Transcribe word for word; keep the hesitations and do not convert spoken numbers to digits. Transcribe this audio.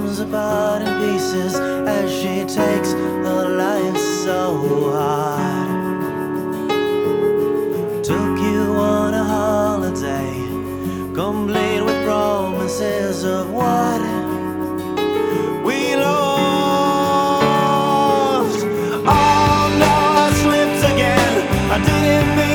comes apart in pieces as she takes her life so hard. Took you on a holiday, complete with promises of what